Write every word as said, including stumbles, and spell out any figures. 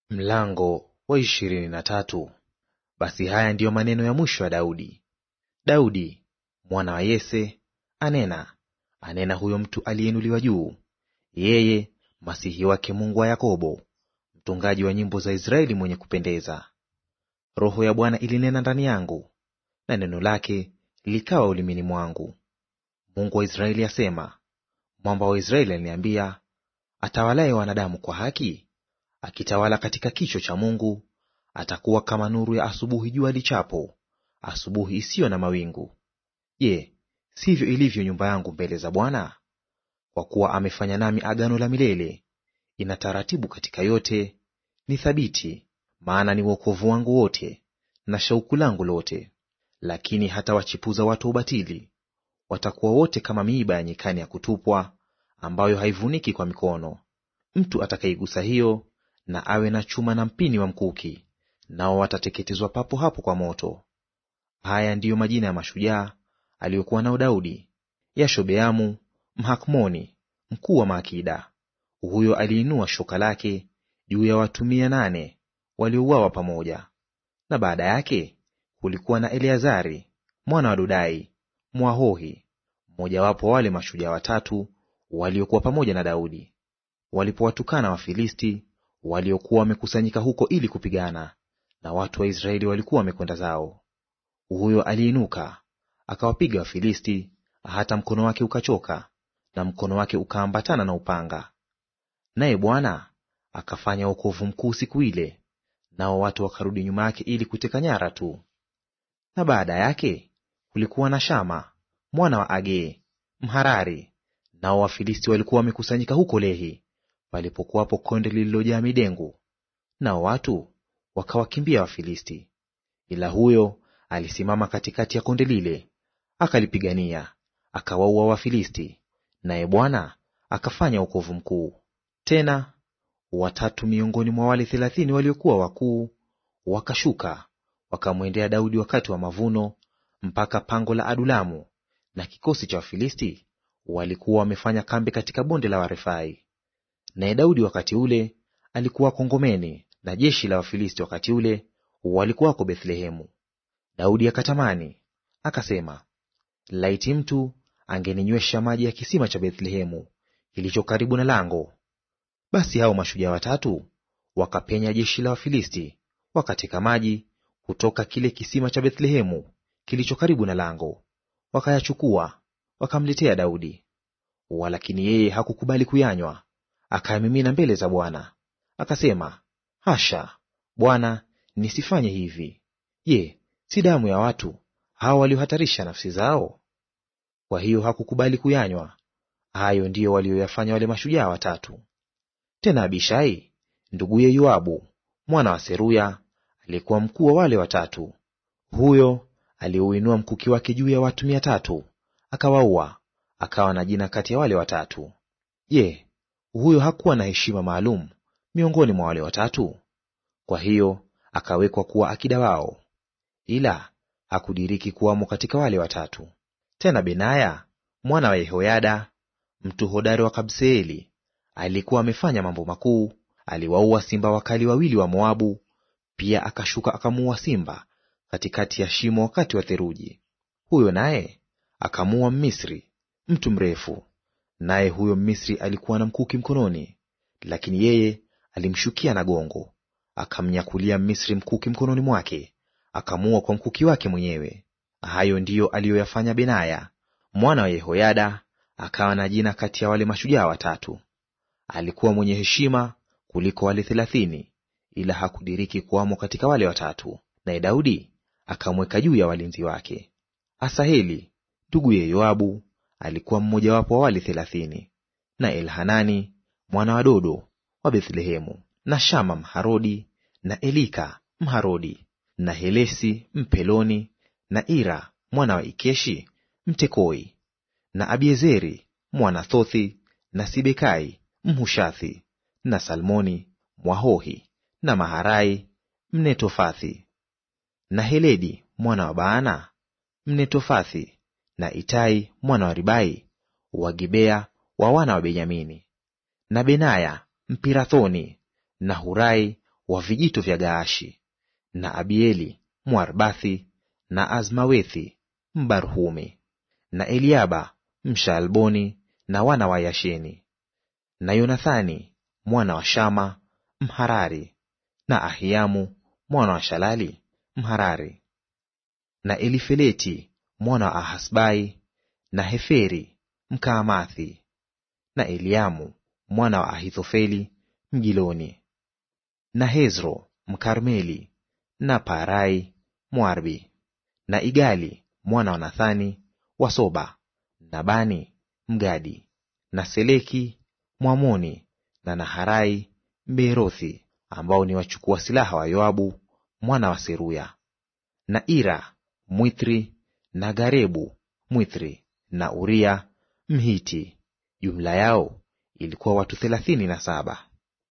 Mlango wa ishirini na tatu. Basi haya ndiyo maneno ya mwisho ya Daudi. Daudi mwana wa Yese anena, anena huyo mtu aliyeinuliwa juu, yeye masihi wake Mungu wa Yakobo, mtungaji wa nyimbo za Israeli mwenye kupendeza. Roho ya Bwana ilinena ndani yangu, na neno lake likawa ulimini mwangu. Mungu wa Israeli asema, Mwamba wa Israeli aliniambia, atawalaye wanadamu kwa haki, akitawala katika kicho cha Mungu, atakuwa kama nuru ya asubuhi jua lichapo, asubuhi isiyo na mawingu. Je, sivyo ilivyo nyumba yangu mbele za Bwana? Kwa kuwa amefanya nami agano la milele, ina taratibu katika yote, ni thabiti, maana ni wokovu wangu wote na shauku langu lote. Lakini hata wachipuza watu wa ubatili, watakuwa wote kama miiba ya nyikani ya kutupwa, ambayo haivuniki kwa mikono. Mtu atakayeigusa hiyo na awe na chuma na mpini wa mkuki, nao watateketezwa papo hapo kwa moto. Haya ndiyo majina ya mashujaa aliyokuwa nao Daudi: Yashobeamu Mhakmoni, mkuu wa maakida. Huyo aliinua shoka lake juu ya watu mia nane waliouawa pamoja. Na baada yake kulikuwa na Eleazari mwana wa Dodai Mwahohi, mmojawapo wa wale mashujaa watatu waliokuwa pamoja na Daudi, walipowatukana Wafilisti waliokuwa wamekusanyika huko ili kupigana, na watu wa Israeli walikuwa wamekwenda zao. Huyo aliinuka akawapiga Wafilisti hata mkono wake ukachoka, na mkono wake ukaambatana na upanga. Naye Bwana akafanya wokovu mkuu siku ile, nao watu wakarudi nyuma yake ili kuteka nyara tu. Na baada yake kulikuwa na Shama mwana wa Agee Mharari, nao Wafilisti walikuwa wamekusanyika huko Lehi, palipokuwapo konde lililojaa midengu, nao watu wakawakimbia Wafilisti. Ila huyo alisimama katikati ya konde lile, akalipigania, akawaua Wafilisti, naye Bwana akafanya wokovu mkuu. Tena watatu miongoni mwa wale thelathini waliokuwa wakuu wakashuka, wakamwendea Daudi wakati wa mavuno mpaka pango la Adulamu, na kikosi cha Wafilisti walikuwa wamefanya kambi katika bonde la Warefai. Naye Daudi wakati ule alikuwa Kongomeni, na jeshi la Wafilisti wakati ule walikuwako Bethlehemu. Daudi akatamani akasema, laiti mtu angeninywesha maji ya kisima cha Bethlehemu kilicho karibu na lango. Basi hao mashujaa watatu wakapenya jeshi la Wafilisti, wakateka maji kutoka kile kisima cha Bethlehemu kilicho karibu na lango, wakayachukua wakamletea Daudi. Walakini yeye hakukubali kuyanywa, akayamimina mbele za Bwana. Akasema, hasha, Bwana, nisifanye hivi. Je, si damu ya watu hao waliohatarisha nafsi zao? Kwa hiyo hakukubali kuyanywa. Hayo ndiyo walioyafanya wale mashujaa watatu. Tena Abishai nduguye Yoabu mwana wa Seruya aliyekuwa mkuu wa wale watatu, huyo aliuinua mkuki wake juu ya watu mia tatu akawaua, akawa na jina kati ya wale watatu. Je, huyo hakuwa na heshima maalum miongoni mwa wale watatu? Kwa hiyo akawekwa kuwa akida wao, ila hakudiriki kuwamo katika wale watatu. Tena Benaya mwana wa Yehoyada mtu hodari wa Kabseeli alikuwa amefanya mambo makuu, aliwaua simba wakali wawili wa Moabu, pia akashuka akamuua simba katikati ya shimo wakati wa theluji. Huyo naye akamuua Mmisri, mtu mrefu, naye huyo Mmisri alikuwa na mkuki mkononi, lakini yeye alimshukia na gongo, akamnyakulia Mmisri mkuki mkononi mwake, akamuua kwa mkuki wake mwenyewe. Hayo ndiyo aliyoyafanya Benaya mwana wa Yehoyada, akawa na jina kati ya wale mashujaa watatu. Alikuwa mwenye heshima kuliko wale thelathini, ila hakudiriki kuwamo katika wale watatu, naye Daudi akamweka juu ya walinzi wake. Asaheli nduguye Yoabu alikuwa mmojawapo wa wale thelathini, na Elhanani mwana wa Dodo wa Bethlehemu, na Shama Mharodi, na Elika Mharodi, na Helesi Mpeloni, na Ira mwana wa Ikeshi Mtekoi, na Abiezeri mwana Thothi, na Sibekai Mhushathi, na Salmoni Mwahohi, na Maharai Mnetofathi, na Heledi mwana wa Baana Mnetofathi, na Itai mwana wa Ribai wa Gibea wa wana wa Benyamini, na Benaya Mpirathoni, na Hurai wa vijito vya Gaashi, na Abieli Mwarbathi, na Azmawethi Mbarhumi, na Eliaba Mshaalboni, na wana wa Yasheni, na Yonathani mwana wa Shama Mharari, na Ahiamu mwana wa Shalali Mharari, na Elifeleti mwana wa Ahasbai, na Heferi Mkaamathi, na Eliamu mwana wa Ahithofeli Mgiloni, na Hezro Mkarmeli, na Parai Mwarbi, na Igali mwana wa Nathani wa Soba, na Bani Mgadi, na Seleki Mwamoni, na Naharai Mbeerothi, ambao ni wachukua silaha wa Yoabu mwana wa Seruya, na Ira Mwithri, na Garebu Mwithri, na Uria Mhiti. Jumla yao ilikuwa watu thelathini na saba.